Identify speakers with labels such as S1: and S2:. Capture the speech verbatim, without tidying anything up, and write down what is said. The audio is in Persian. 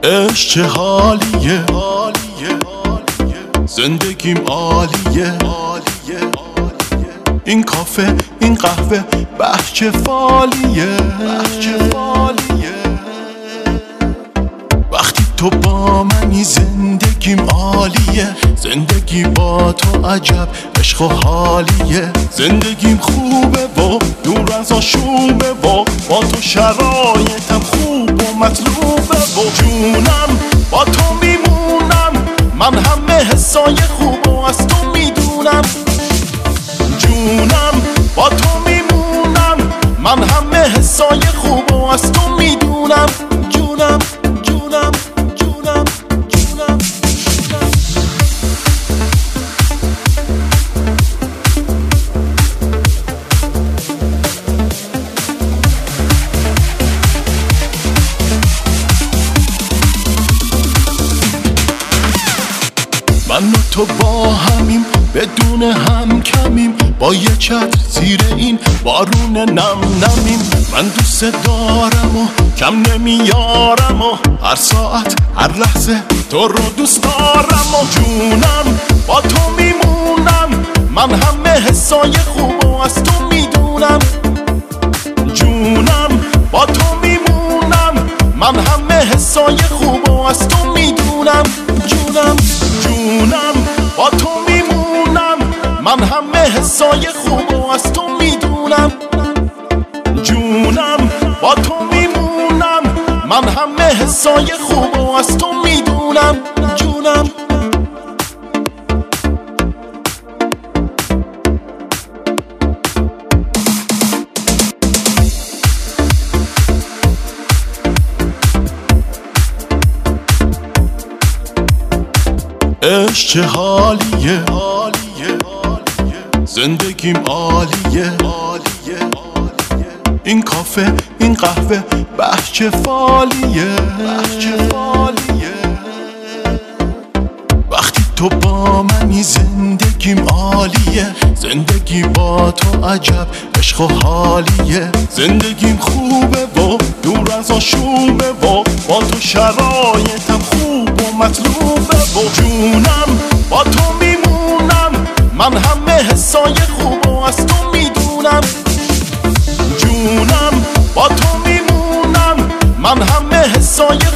S1: عشق چه حالیه، زندگیم عالیه، این کافه این قهوه بهچه فالیه، وقتی تو با منی زندگیم عالیه، زندگی با تو عجب عشق و حالیه، زندگیم خوبه و دور از آشوبه و با تو شرایطم خوب و مطلوبه و جونم با تو میمونم، من همه حسای خوب و از تو میدونم، جونم با تو میمونم، من همه حسای خوب و از تو میدونم، جونم جونم جونم جونم. من و تو با همیم بدون هم کمیم، با یه چتر زیر این بارون نم نمیم، من دوست دارم و کم نمیارم و هر ساعت هر لحظه تو رو دوست دارم و جونم با تو میمونم، من همه حسای خوب و از تو میدونم، جونم با تو میمونم، من همه حسای خوب و از تو میدونم، جونم جونم با تو میمونم، من همه حسای خوب و از تو میدونم، جونم با تو میمونم، من همه حسای خوب و از تو میدونم، جونم. عشق چه حالیه، زندگیم عالیه، این کافه این قهوه بهچه فالیه، وقتی تو با منی زندگیم عالیه، زندگی با تو عجب عشق و حالیه، زندگیم خوبه و دور از آشوبه و با تو شرایطم خوب و مطلوبه و جونم با تو میمونم، من همه حسای خوب و از تو میدونم، جونم با تو میمونم، من همه حسای